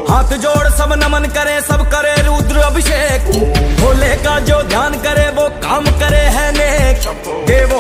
हाथ जोड़ सब नमन करे, सब करे रुद्र अभिषेक। भोले का जो ध्यान करे वो काम करे है नेक। देवो